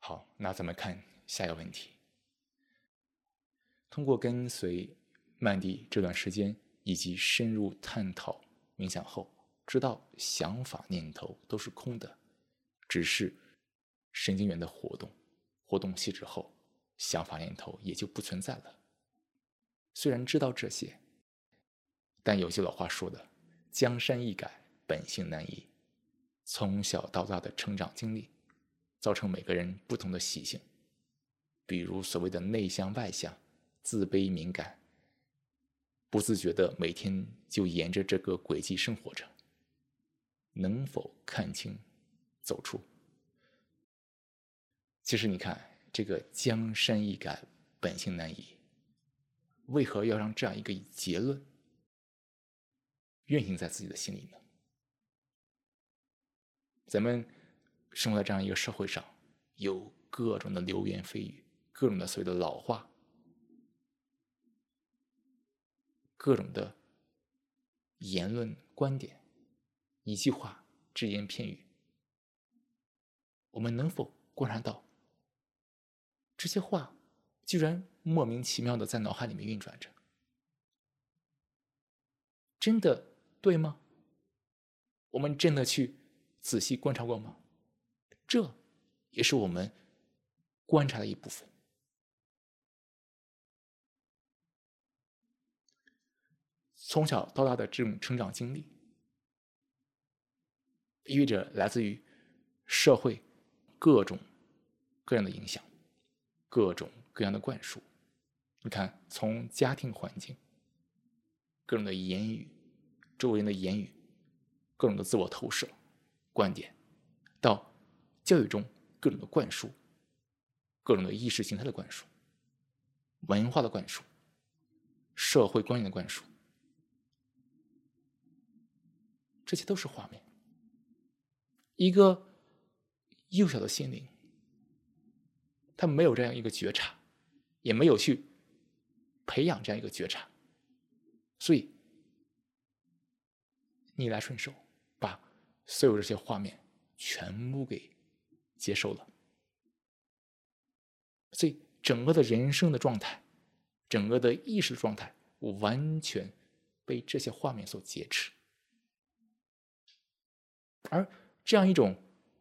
好，那咱们看下一个问题。通过跟随曼蒂这段时间以及深入探讨冥想后，知道想法念头都是空的，只是神经元的活动细致后，想法念头也就不存在了。虽然知道这些，但有句老话说的江山易改，本性难移。从小到大的成长经历造成每个人不同的习性，比如所谓的内向外向、自卑敏感，不自觉的每天就沿着这个轨迹生活着。能否看清走出？其实你看，这个江山易改，本性难移，为何要让这样一个结论运行在自己的心里呢？咱们生活在这样一个社会上，有各种的流言蜚语，各种的所谓的老话，各种的言论观点，一句话只言片语，我们能否观察到这些话居然莫名其妙的在脑海里面运转着？真的对吗？我们真的去仔细观察过吗？这也是我们观察的一部分。从小到大的这种成长经历，意味着来自于社会各种各样的影响，各种各样的灌输。你看，从家庭环境、各种的言语、周围人的言语、各种的自我投射、观点，到教育中各种的灌输、各种的意识形态的灌输、文化的灌输、社会观念的灌输，这些都是画面。一个幼小的心灵，他没有这样一个觉察，也没有去培养这样一个觉察，所以逆来顺受，把所有这些画面全部给接受了。所以整个的人生的状态，整个的意识的状态，完全被这些画面所劫持。而这样一种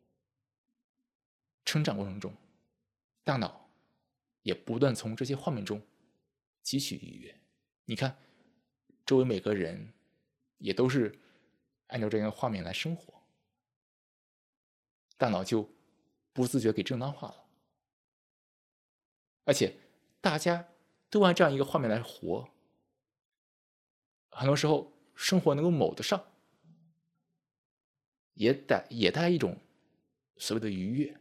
成长过程中，大脑也不断从这些画面中汲取愉悦。你看，周围每个人也都是按照这样的画面来生活，大脑就不自觉给正当化了。而且大家都按这样一个画面来活，很多时候生活能够卯得上，也带来一种所谓的愉悦、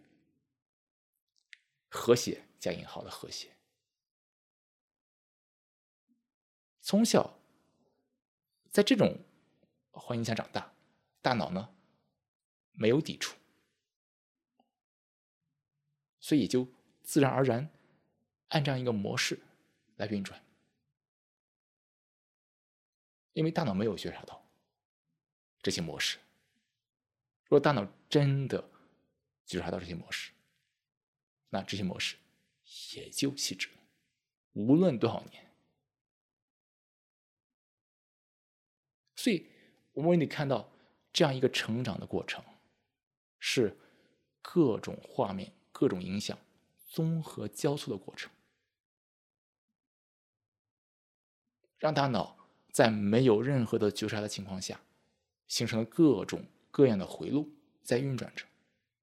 和谐加引号的和谐。从小在这种环境下长大，大脑呢没有抵触，所以就自然而然按这样一个模式来运转。因为大脑没有觉察到这些模式。如果大脑真的觉察到这些模式，那这些模式也就细致了，无论多少年。所以我们得看到这样一个成长的过程，是各种画面、各种影响综合交错的过程，让大脑在没有任何的觉察的情况下，形成了各种各样的回路在运转着。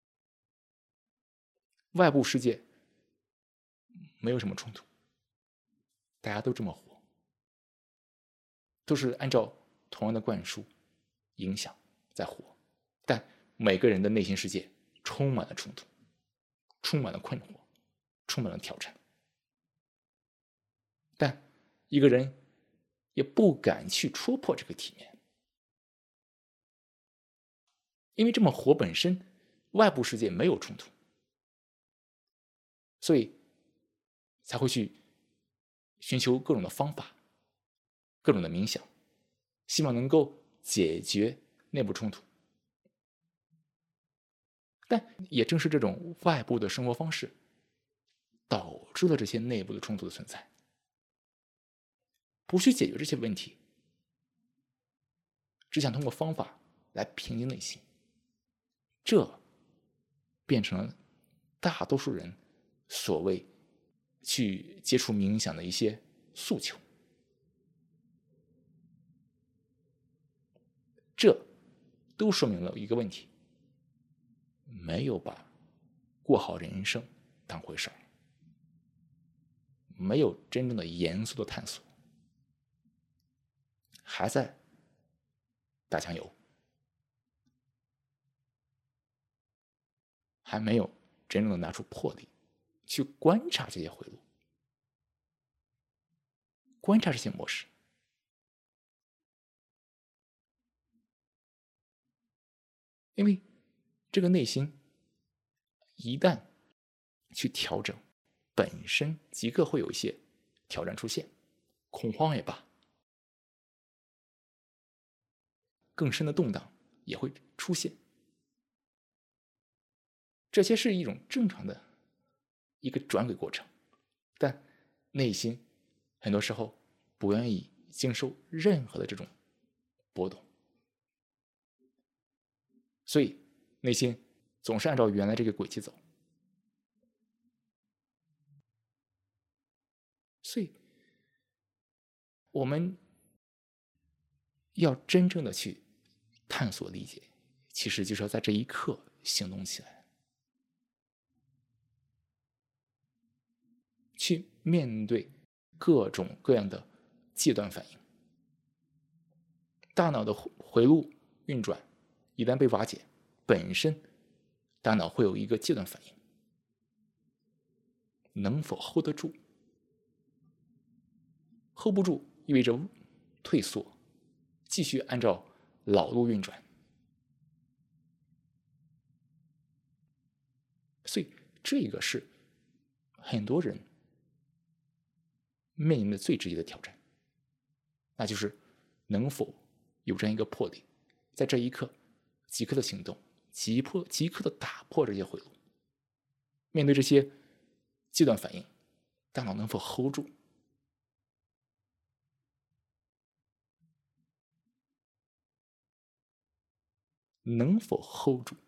外部世界没有什么冲突，大家都这么活，都是按照同样的灌输、影响在活，但每个人的内心世界充满了冲突，充满了困惑，充满了挑战。但一个人也不敢去戳破这个体面，因为这么活本身，外部世界没有冲突，所以才会去寻求各种的方法，各种的冥想，希望能够解决内部冲突。 但也正是这种外部的生活方式，导致了这些内部的冲突的存在。不去解决这些问题，只想通过方法来平静内心，这变成了大多数人所谓去接触冥想的一些诉求。这都说明了一个问题：没有把过好人生当回事儿，没有真正的严肃的探索，还在打酱油，还没有真正的拿出魄力去观察这些回路，观察这些模式。因为这个内心一旦去调整，本身即刻会有一些挑战出现，恐慌也罢，更深的动荡也会出现。这些是一种正常的一个转轨过程，但内心很多时候不愿意经受任何的这种波动，所以内心总是按照原来这个轨迹走。所以我们要真正的去探索理解，其实就是要在这一刻行动起来，去面对各种各样的戒断反应。大脑的回路运转一旦被瓦解，本身大脑会有一个戒断反应，能否 hold 得住？hold 不住意味着退缩，继续按照老路运转。所以这个是很多人面临的最直接的挑战，那就是能否有这样一个魄力，在这一刻即刻的行动，即刻的打破这些回路。面对这些戒断反应，大脑能否 hold 住？能否 hold 住？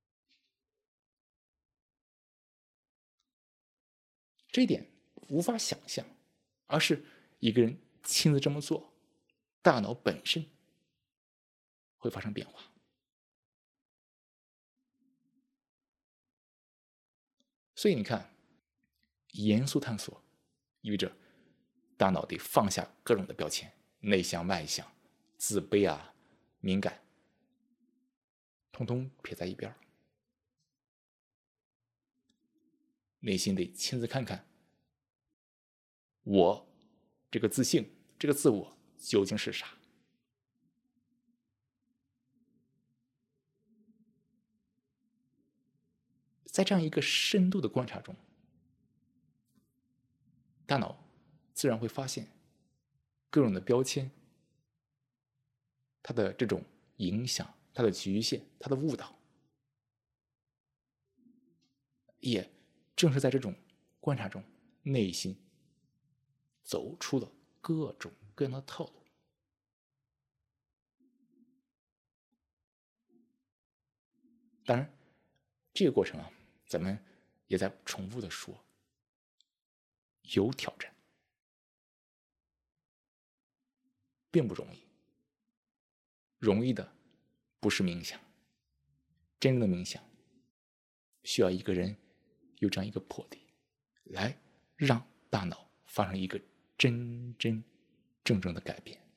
这一点无法想象，而是一个人亲自这么做，大脑本身会发生变化。所以你看，严肃探索意味着大脑得放下各种的标签，内向外向、自卑啊、敏感，通通撇在一边，内心得亲自看看我这个自信，这个自我究竟是啥。在这样一个深度的观察中，大脑自然会发现各种的标签，它的这种影响，它的局限，它的误导。也正是在这种观察中，内心走出了各种各样的套路。当然，这个过程啊，咱们也在重复的说，有挑战，并不容易。容易的不是冥想，真正的冥想需要一个人有这样一个魄力，来让大脑发生一个真真正正的改变。